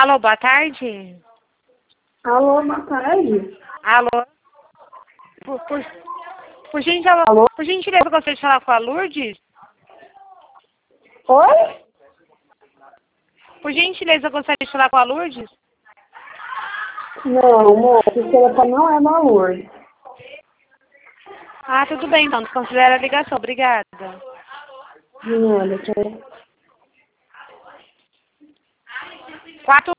Alô, boa tarde. Alô, boa tarde. Alô. Alô? Por gentileza, eu gostaria de falar com a Lourdes. Oi? Por gentileza, eu gostaria de falar com a Lourdes. Não, moço, esse telefone não é da Lourdes. Ah, tudo bem, então. Desconsidera a ligação. Obrigada. De nada, tchau. 4